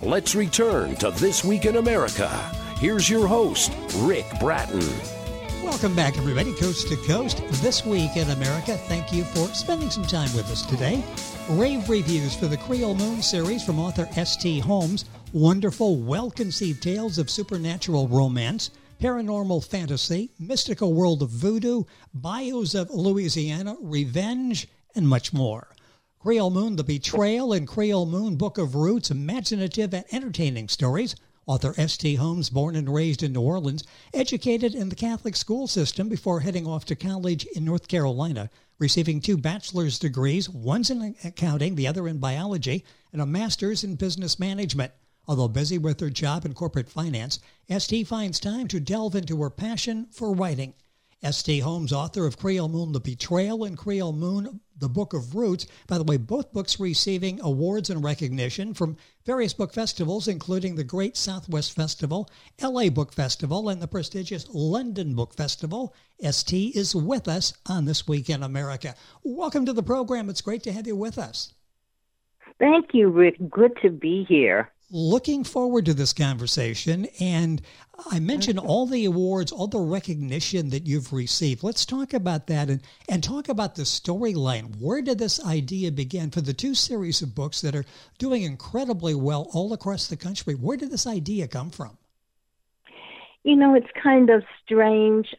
Let's return to This Week in America. Here's your host, Rick Bratton. Welcome back, everybody, coast to coast. This Week in America. Thank you for spending some time with us today. Rave reviews for the Creole Moon series from author S.T. Holmes. Wonderful, well-conceived tales of supernatural romance, paranormal fantasy, mystical world of voodoo, bayous of Louisiana, revenge, and much more. Creole Moon, The Betrayal, and Creole Moon, Book of Roots, imaginative and entertaining stories. Author S.T. Holmes, born and raised in New Orleans, educated in the Catholic school system before heading off to college in North Carolina, receiving 2 bachelor's degrees, one's in accounting, the other in biology, and a master's in business management. Although busy with her job in corporate finance, S.T. finds time to delve into her passion for writing. S.T. Holmes, author of Creole Moon, The Betrayal, and Creole Moon, The Book of Roots. By the way, both books receiving awards and recognition from various book festivals, including the Great Southwest Festival, LA Book Festival, and the prestigious London Book Festival. S.T. is with us on This Week in America. Welcome to the program. It's great to have you with us. Thank you, Rick. Good to be here. Looking forward to this conversation, and I mentioned all the awards, all the recognition that you've received. Let's talk about that and talk about the storyline. Where did this idea begin for the 2 series of books that are doing incredibly well all across the country? Where did this idea come from? You know, it's kind of strange.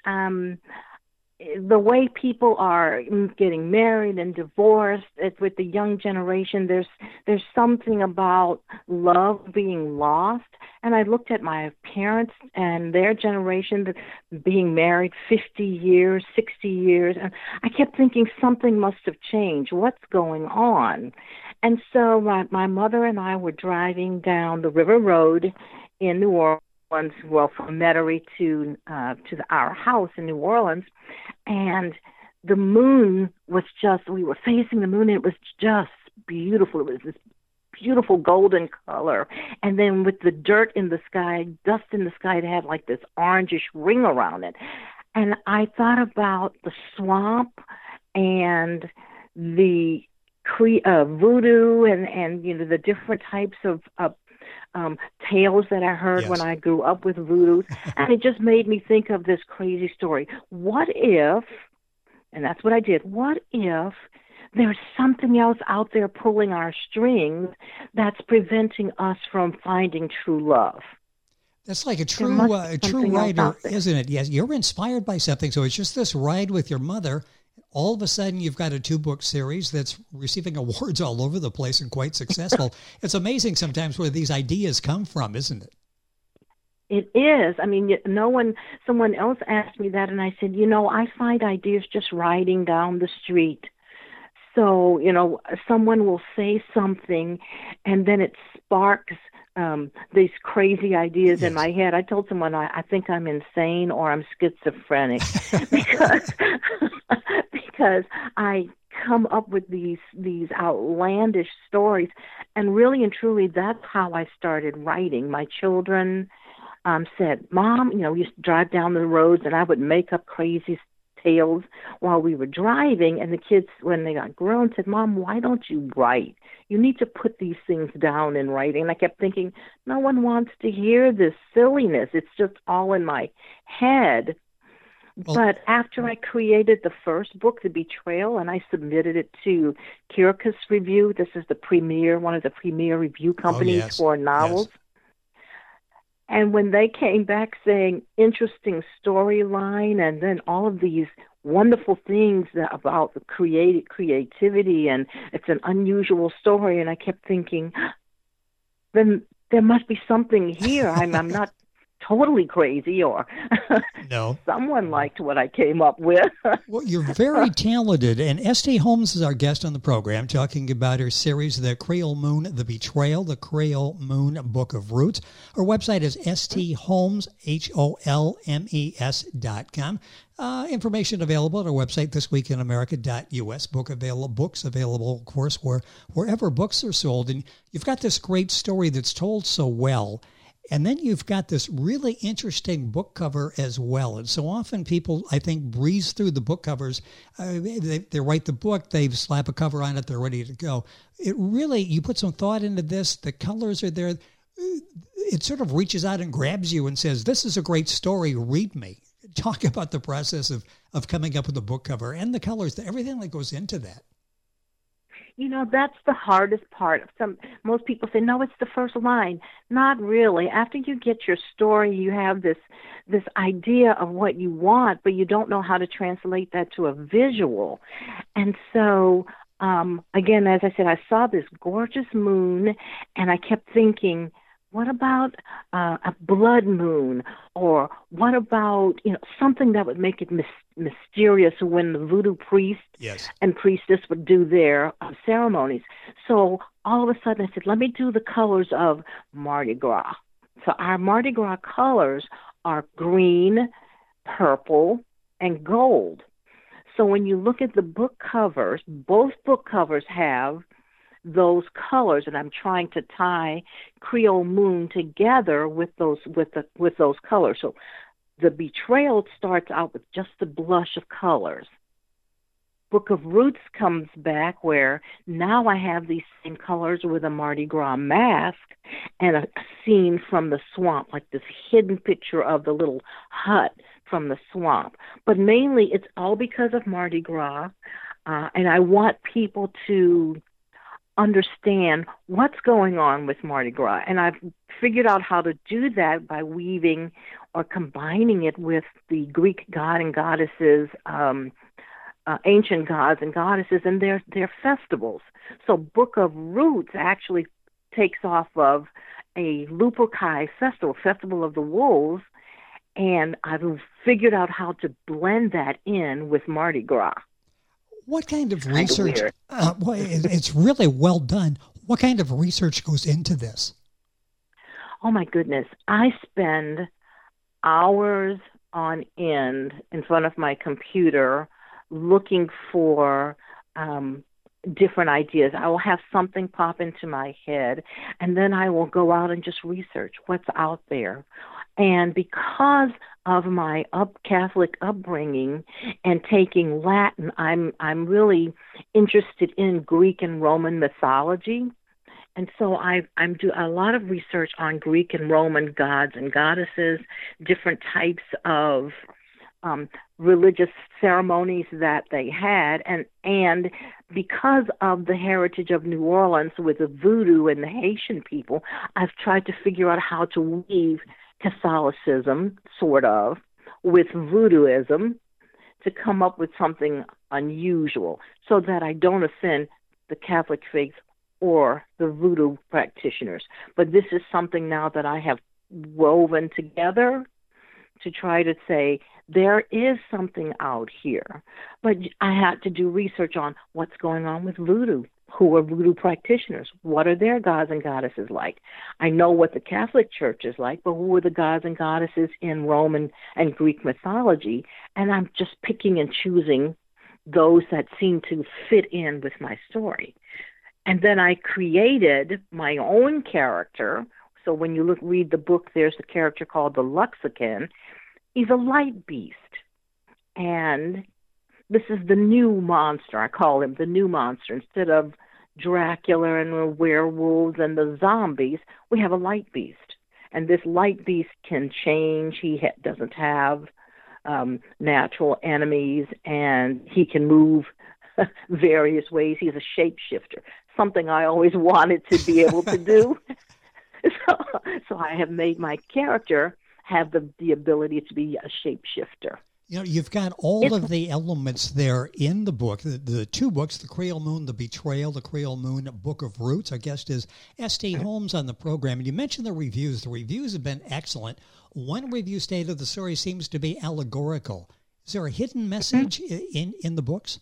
The way people are getting married and divorced with the young generation, there's something about love being lost. And I looked at my parents and their generation being married 50 years, 60 years, and I kept thinking something must have changed. What's going on? And so my mother and I were driving down the River Road in New Orleans. Well, from Metairie to our house in New Orleans, and the moon was we were facing the moon, and it was just beautiful. It was this beautiful golden color, and then with the dirt in the sky, dust in the sky, it had like this orangish ring around it. And I thought about the swamp and the voodoo and you know, the different types of tales that I heard when I grew up with voodoo. And it just made me think of this crazy story. What if, and that's what I did, what if there's something else out there pulling our strings that's preventing us from finding true love? That's like a true writer, isn't it? Yes, you're inspired by something. So it's just this ride with your mother. All of a sudden, you've got a 2-book series that's receiving awards all over the place and quite successful. It's amazing sometimes where these ideas come from, isn't it? It is. I mean, someone else asked me that, and I said, you know, I find ideas just riding down the street. So, you know, someone will say something, and then it sparks these crazy ideas in my head. I told someone I think I'm insane or I'm schizophrenic because I come up with these outlandish stories, and really and truly that's how I started writing. My children said, Mom, you know, we used to drive down the roads and I would make up crazy tales while we were driving, and the kids, when they got grown, said, Mom, why don't you write? You need to put these things down in writing. And I kept thinking, no one wants to hear this silliness. It's just all in my head. Well, but after I created the first book, The Betrayal, and I submitted it to Kirkus Review, this is one of the premier review companies for novels. Yes. And when they came back saying interesting storyline and then all of these wonderful things about the creativity and it's an unusual story, and I kept thinking, then there must be something here. I'm not totally crazy, or no, someone liked what I came up with. Well, you're very talented, and S.T. Holmes is our guest on the program, talking about her series, The Creole Moon, The Betrayal, The Creole Moon, Book of Roots. Her website is stholmes, HOLMES.com. Information available at our website, thisweekinamerica.us. Books available, of course, wherever books are sold. And you've got this great story that's told so well. And then you've got this really interesting book cover as well. And so often people, I think, breeze through the book covers. They write the book, they slap a cover on it, they're ready to go. It really, you put some thought into this. The colors are there. it sort of reaches out and grabs you and says, this is a great story, read me. Talk about the process of coming up with a book cover and the colors, everything that goes into that. That's the hardest part. Most people say, no, it's the first line. Not really. After you get your story, you have this idea of what you want, but you don't know how to translate that to a visual. And so, again, as I said, I saw this gorgeous moon, and I kept thinking, what about a blood moon? Or what about, something that would make it mysterious when the voodoo priest and priestess would do their ceremonies. So all of a sudden I said, let me do the colors of Mardi Gras. So our Mardi Gras colors are green, purple, and gold. So when you look at the book covers, both book covers have those colors, and I'm trying to tie Creole Moon together with those colors. So the Betrayal starts out with just the blush of colors. Book of Roots comes back where now I have these same colors with a Mardi Gras mask and a scene from the swamp, like this hidden picture of the little hut from the swamp. But mainly it's all because of Mardi Gras, and I want people to understand what's going on with Mardi Gras. And I've figured out how to do that by weaving or combining it with the Greek god and goddesses, ancient gods and goddesses, and their festivals. So Book of Roots actually takes off of a Luperci festival of the wolves, and I've figured out how to blend that in with Mardi Gras. What kind of research? It's really well done. What kind of research goes into this? Oh, my goodness. I spend hours on end in front of my computer looking for different ideas. I will have something pop into my head, and then I will go out and just research what's out there. And because of my Catholic upbringing and taking Latin, I'm really interested in Greek and Roman mythology. And so I'm do a lot of research on Greek and Roman gods and goddesses, different types of religious ceremonies that they had, and because of the heritage of New Orleans with the voodoo and the Haitian people, I've tried to figure out how to weave Catholicism, sort of, with voodooism to come up with something unusual so that I don't offend the Catholic faith or the voodoo practitioners. But this is something now that I have woven together to try to say there is something out here. But I had to do research on what's going on with voodoo. Who are voodoo practitioners? What are their gods and goddesses like? I know what the Catholic Church is like, but who are the gods and goddesses in Roman and Greek mythology? And I'm just picking and choosing those that seem to fit in with my story. And then I created my own character. So when you read the book, there's a character called the Luxican. He's a light beast. And this is the new monster. I call him the new monster. Instead of Dracula and the werewolves and the zombies, we have a light beast. And this light beast can change. He doesn't have natural enemies, and he can move various ways. He's a shapeshifter, something I always wanted to be able to do. So I have made my character have the ability to be a shapeshifter. You know, you've got all of the elements there in the book, the two books, The Creole Moon, The Betrayal, The Creole Moon, Book of Roots. Our guest is S.T. Holmes on the program. And you mentioned the reviews. The reviews have been excellent. One review stated the story seems to be allegorical. Is there a hidden message in the books?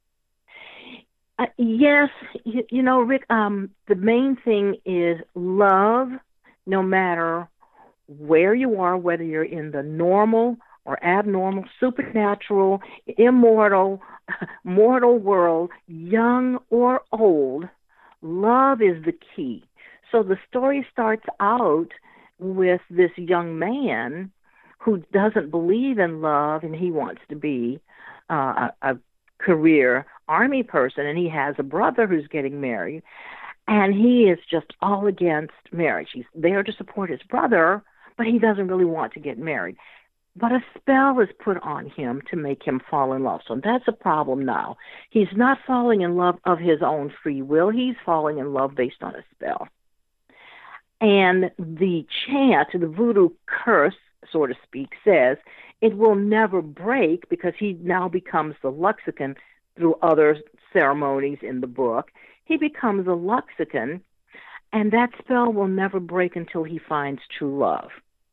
Yes. You know, Rick, the main thing is love, no matter where you are, whether you're in the normal or abnormal, supernatural, immortal, mortal world, young or old, love is the key. So the story starts out with this young man who doesn't believe in love, and he wants to be a career Army person, and he has a brother who's getting married. And he is just all against marriage. He's there to support his brother, but he doesn't really want to get married. But a spell is put on him to make him fall in love. So that's a problem now. He's not falling in love of his own free will. He's falling in love based on a spell. And the chant, the voodoo curse, so to speak, says it will never break because he now becomes the Luxican through other ceremonies in the book. He becomes a Luxican, and that spell will never break until he finds true love.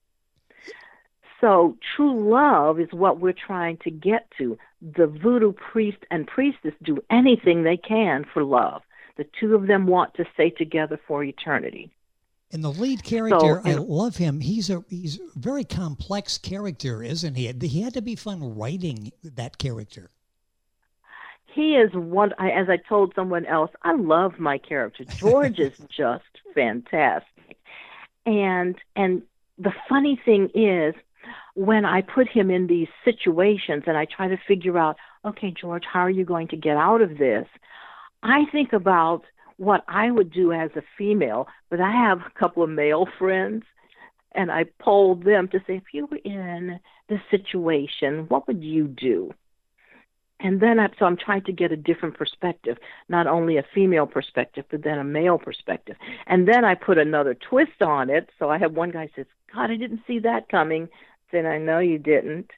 So true love is what we're trying to get to. The voodoo priest and priestess do anything they can for love. The two of them want to stay together for eternity. And the lead character, I love him. He's a very complex character, isn't he? He had to be fun writing that character. He is one, as I told someone else, I love my character. George is just fantastic. And the funny thing is, when I put him in these situations and I try to figure out, okay, George, how are you going to get out of this? I think about what I would do as a female, but I have a couple of male friends, and I polled them to say, if you were in this situation, what would you do? And then so I'm trying to get a different perspective, not only a female perspective, but then a male perspective. And then I put another twist on it. So I have one guy says, God, I didn't see that coming. Then I know you didn't.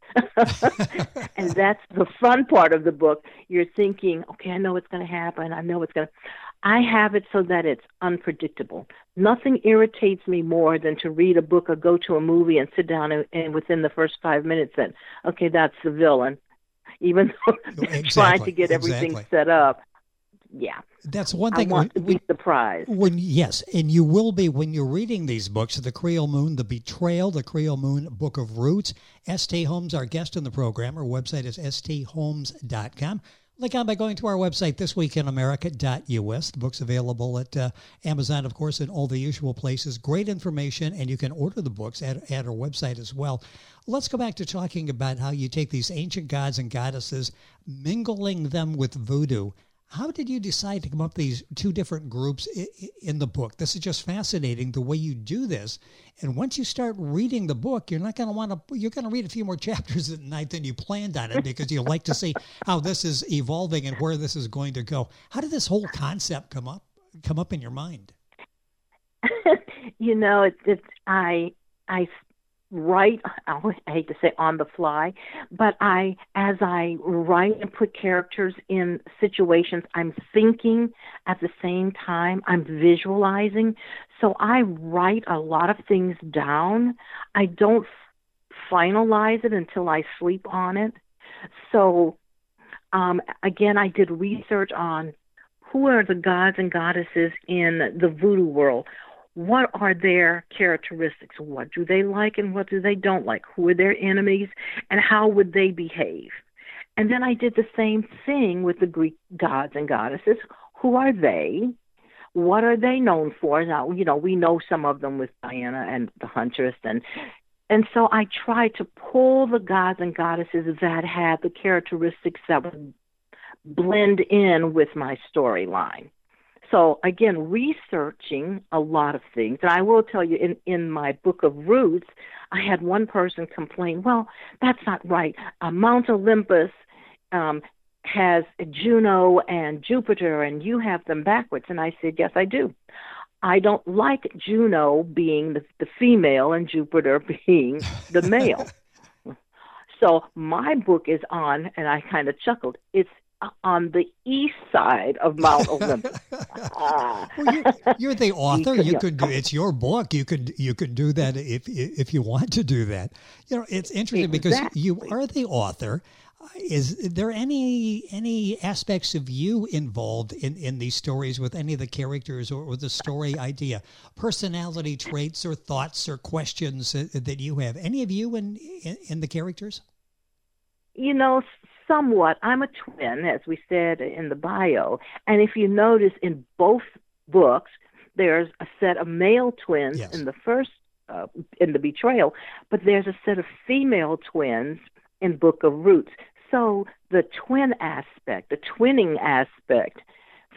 And that's the fun part of the book. You're thinking, okay, I know what's going to happen. I know what's going to. I have it so that it's unpredictable. Nothing irritates me more than to read a book or go to a movie and sit down and within the first 5 minutes then, okay, that's the villain. Even though they're trying to get everything set up. Yeah. That's one thing. I want to be surprised. Yes, and you will be when you're reading these books, The Creole Moon, The Betrayal, The Creole Moon, Book of Roots. S.T. Holmes, our guest in the program. Our website is stholmes.com. Click on by going to our website, thisweekinamerica.us. The book's available at Amazon, of course, and all the usual places. Great information, and you can order the books at our website as well. Let's go back to talking about how you take these ancient gods and goddesses, mingling them with voodoo. How did you decide to come up with these two different groups in the book? This is just fascinating, the way you do this. And once you start reading the book, you're not going to want to, you're going to read a few more chapters at night than you planned on it because you like to see how this is evolving and where this is going to go. How did this whole concept come up in your mind? You know, I write, I hate to say on the fly, but as I write and put characters in situations, I'm thinking at the same time, I'm visualizing. So I write a lot of things down. I don't finalize it until I sleep on it. So again, I did research on who are the gods and goddesses in the voodoo world. What are their characteristics? What do they like and what do they don't like? Who are their enemies and how would they behave? And then I did the same thing with the Greek gods and goddesses. Who are they? What are they known for? Now, you know, we know some of them with Diana and the Huntress. And so I tried to pull the gods and goddesses that had the characteristics that would blend in with my storyline. So, again, researching a lot of things. And I will tell you, in my Book of Roots, I had one person complain, well, that's not right. Mount Olympus has Juno and Jupiter, and you have them backwards. And I said, yes, I do. I don't like Juno being the female and Jupiter being the male. So my book is on, and I kind of chuckled, it's on the east side of Mount Olympus. Well, you're the author. You could do, it's your book. You could do that if you want to do that. You know, it's interesting because you are the author. Is there any aspects of you involved in these stories with any of the characters or the story idea, personality traits or thoughts or questions that you have? Any of you in the characters? You know, somewhat. I'm a twin, as we said in the bio. And if you notice in both books, there's a set of male twins in the first, in The Betrayal, but there's a set of female twins in Book of Roots. So the twin aspect, the twinning aspect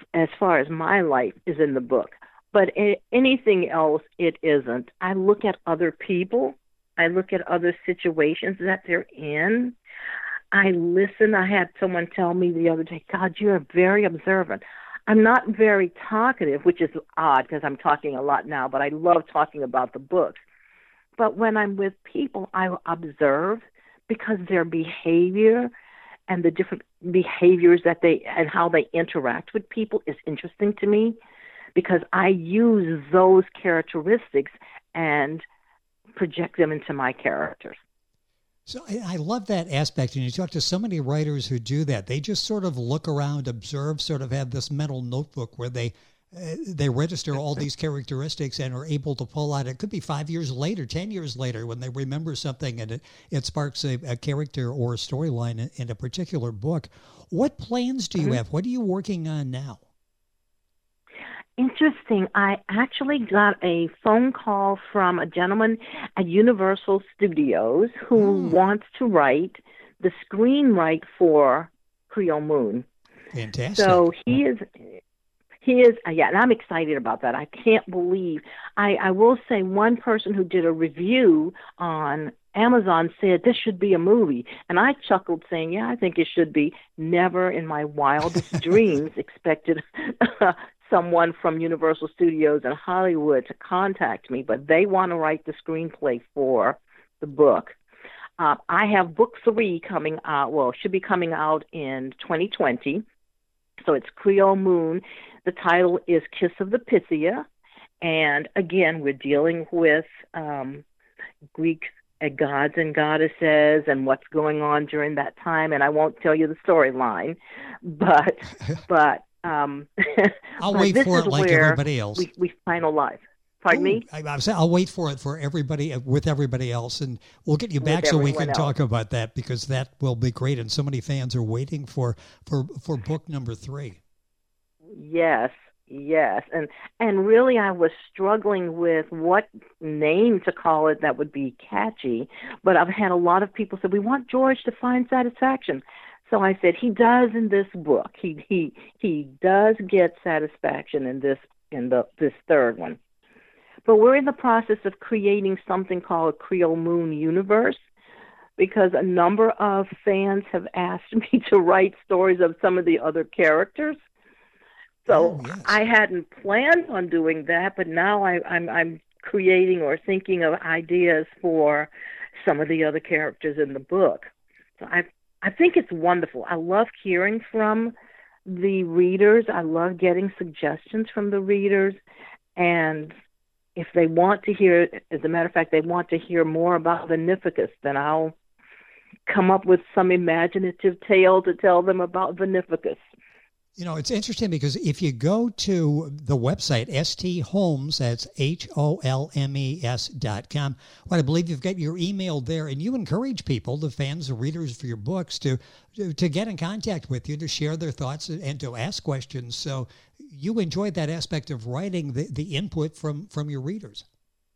as far as my life is in the book. But anything else, it isn't. I look at other people. I look at other situations that they're in. I listen. I had someone tell me the other day, God, you're very observant. I'm not very talkative, which is odd because I'm talking a lot now, but I love talking about the books. But when I'm with people, I observe because their behavior and the different behaviors that and how they interact with people is interesting to me, because I use those characteristics and project them into my characters. So I love that aspect, and you talk to so many writers who do that. They just sort of look around, observe, sort of have this mental notebook where they register all these characteristics and are able to pull out. It could be 5 years later, 10 years later, when they remember something and it sparks a character or a storyline in a particular book. What plans do you have? What are you working on now? Interesting. I actually got a phone call from a gentleman at Universal Studios who wants to write the screenwrite for Creole Moon. Fantastic. So he is, yeah, and I'm excited about that. I can't believe. I will say one person who did a review on Amazon said this should be a movie. And I chuckled saying, yeah, I think it should be. Never in my wildest dreams expected someone from Universal Studios in Hollywood to contact me, but they want to write the screenplay for the book. I have book 3 coming out, should be coming out in 2020. So it's Creole Moon. The title is Kiss of the Pythia. And again, we're dealing with Greek gods and goddesses and what's going on during that time. And I won't tell you the storyline, but I'll wait for it like everybody else. We finalize. Pardon me? I'll wait for it for everybody, with everybody else, and we'll get you back so we can talk about that, because that will be great, and so many fans are waiting for book number 3. Yes, and really I was struggling with what name to call it that would be catchy, but I've had a lot of people say, we want George to find satisfaction. So I said, he does in this book. He does get satisfaction in this third one. But we're in the process of creating something called Creole Moon Universe, because a number of fans have asked me to write stories of some of the other characters. So yes. I hadn't planned on doing that, but now I'm creating or thinking of ideas for some of the other characters in the book. So I think it's wonderful. I love hearing from the readers. I love getting suggestions from the readers. And if they want to hear, as a matter of fact, they want to hear more about Veneficus, then I'll come up with some imaginative tale to tell them about Veneficus. You know, it's interesting because if you go to the website, stholmes, that's HOLMES.com, well, I believe you've got your email there, and you encourage people, the fans, the readers for your books, to get in contact with you, to share their thoughts and to ask questions. So you enjoy that aspect of writing, the input from your readers.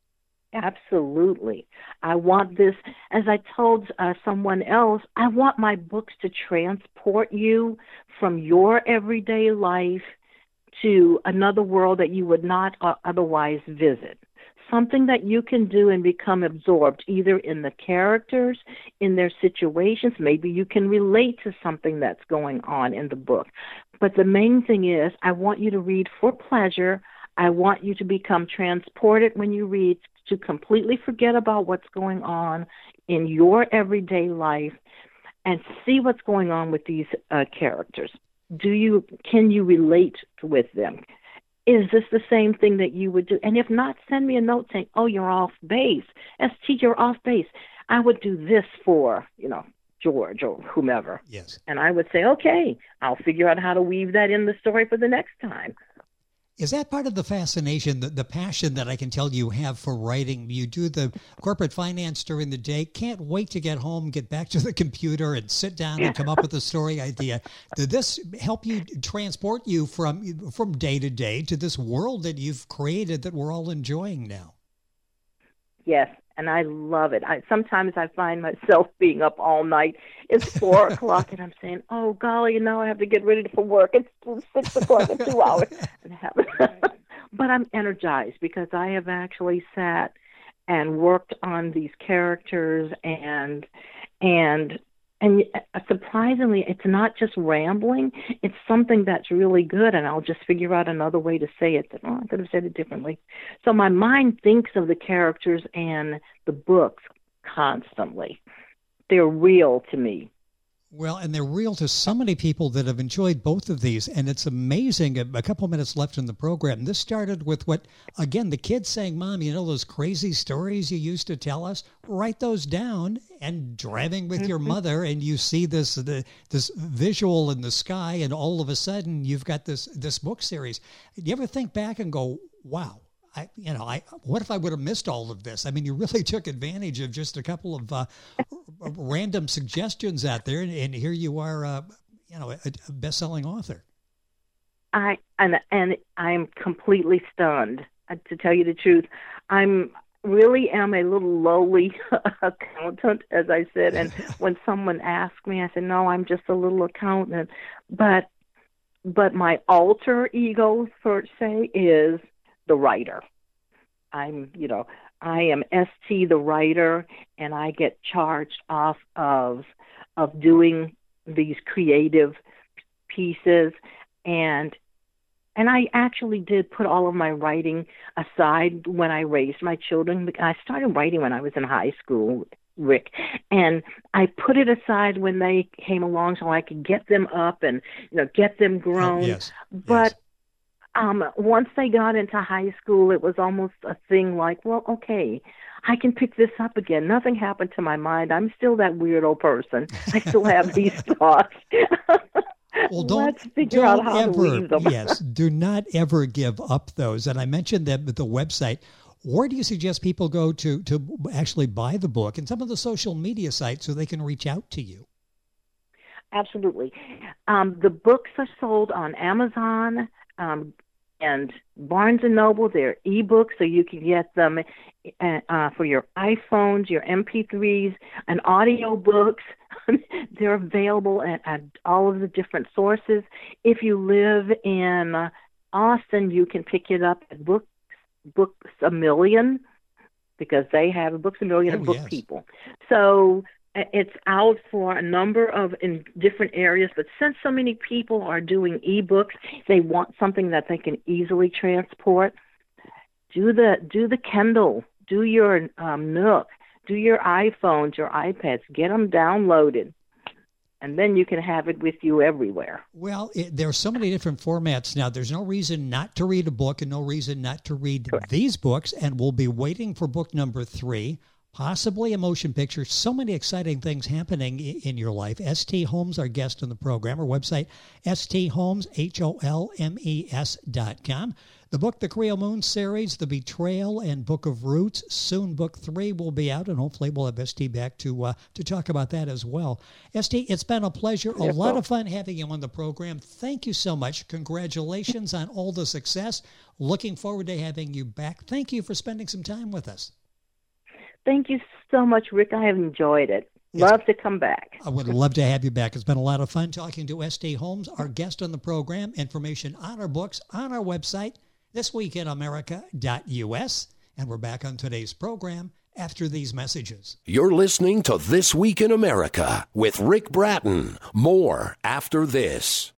Absolutely. I want this, as I told someone else, I want my books to transport you from your everyday life to another world that you would not otherwise visit. Something that you can do and become absorbed, either in the characters, in their situations. Maybe you can relate to something that's going on in the book. But the main thing is, I want you to read for pleasure. I want you to become transported when you read, to completely forget about what's going on in your everyday life and see what's going on with these characters. Can you relate with them? Is this the same thing that you would do? And if not, send me a note saying, oh, you're off base. ST, you're off base. I would do this for, George or whomever. Yes. And I would say, okay, I'll figure out how to weave that in the story for the next time. Is that part of the fascination, the passion that I can tell you have for writing? You do the corporate finance during the day, can't wait to get home, get back to the computer and sit down and come up with a story idea. Did this help you transport you from day to day to this world that you've created that we're all enjoying now? Yes, and I love it. Sometimes I find myself being up all night. It's 4 o'clock, and I'm saying, "Oh golly, now I have to get ready for work. It's 6 o'clock in 2 hours." But I'm energized because I have actually sat and worked on these characters, and surprisingly, it's not just rambling. It's something that's really good, and I'll just figure out another way to say it. I could have said it differently. So my mind thinks of the characters and the books constantly. They're real to me. Well, and they're real to so many people that have enjoyed both of these, and it's amazing. A couple minutes left in the program. This started with what, again, the kids saying, "Mom, you know those crazy stories you used to tell us? Write those down." And driving with your mother, and you see this visual in the sky, and all of a sudden you've got this book series. Do you ever think back and go, "Wow, what if I would have missed all of this?" I mean, you really took advantage of just a couple of random suggestions out there, and here you are, a best-selling author. I'm completely stunned. To tell you the truth, I'm a little lowly accountant, as I said. And when someone asks me, I say, "No, I'm just a little accountant." But my alter ego, per se, is the writer. I am ST the writer, and I get charged off of doing these creative pieces, and I actually did put all of my writing aside when I raised my children. I started writing when I was in high school, Rick, and I put it aside when they came along so I could get them up and get them grown. Yes. But once they got into high school, it was almost a thing like, well, okay, I can pick this up again. Nothing happened to my mind. I'm still that weirdo person. I still have these thoughts. Well, let's figure out how to leave them. Yes, do not ever give up those. And I mentioned that the website. Where do you suggest people go to actually buy the book, and some of the social media sites so they can reach out to you? Absolutely. The books are sold on Amazon and Barnes & Noble. They're ebooks, so you can get them for your iPhones, your MP3s, and audio books. They're available at all of the different sources. If you live in Austin, you can pick it up at Books A Million, because they have Books A Million of Book People. So it's out for a number of in different areas, but since so many people are doing ebooks, they want something that they can easily transport. Do the Kindle, do your Nook, do your iPhones, your iPads, get them downloaded, and then you can have it with you everywhere. Well, there are so many different formats now. There's no reason not to read a book and no reason not to read these books, and we'll be waiting for book number 3. Possibly a motion picture. So many exciting things happening in your life. S.T. Holmes, our guest on the program. Our website, stholmes.com. The book, The Creole Moon series, The Betrayal and Book of Roots. Soon book 3 will be out, and hopefully we'll have S.T. back to talk about that as well. S.T., it's been a pleasure. A lot of fun having you on the program. Thank you so much. Congratulations on all the success. Looking forward to having you back. Thank you for spending some time with us. Thank you so much, Rick. I have enjoyed it. Love to come back. I would love to have you back. It's been a lot of fun talking to S.T. Holmes, our guest on the program. Information on our books on our website, thisweekinamerica.us. And we're back on today's program after these messages. You're listening to This Week in America with Rick Bratton. More after this.